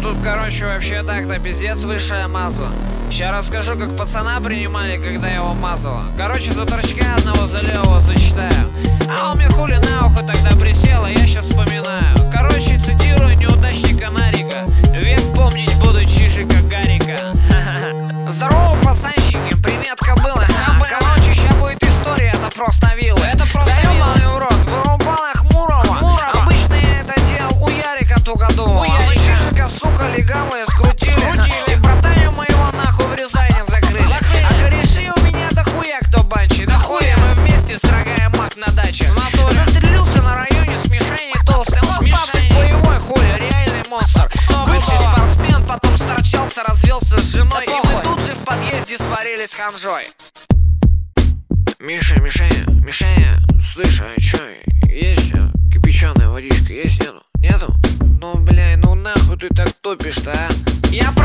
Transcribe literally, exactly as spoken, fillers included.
тут, короче, вообще так-то пиздец высшая маза. Сейчас расскажу, как пацана принимали, когда я его мазала. Короче, за торчка одного за левого зачитаю. А он мне хули на ухо тогда присел, а я сейчас вспоминаю. Короче, цитирую неудачника Нарика: век помнить буду чижика Гарика. Здорово, пацанчики, привет, кобылы. Короче, сейчас будет история, это просто вилла. Это просто да ёбаный в рот, вырубала хмурого. Хмурого. Обычно я это делал у Ярика Тугодумова. У Ярика. Чижика, сука, легавые скрутили. Скрутили. И братаню моего нахуй в Рязани закрыли. закрыли. А кореши у меня дохуя кто банчи. Да хуя мы вместе строгаем мак на даче. Застрелился на районе с мишени толстым. Он пацан боевой, хули, реальный монстр. Бывший спортсмен, потом сторчался, развелся с женой. Да и мы тут же в подъезде сварились с ханжой. Миша, Мишаня, Мишаня, слышь, а чё, есть кипяченая водичка, есть, нету? Нету? Ну, бля, ну нахуй ты так топишь-то, а? Я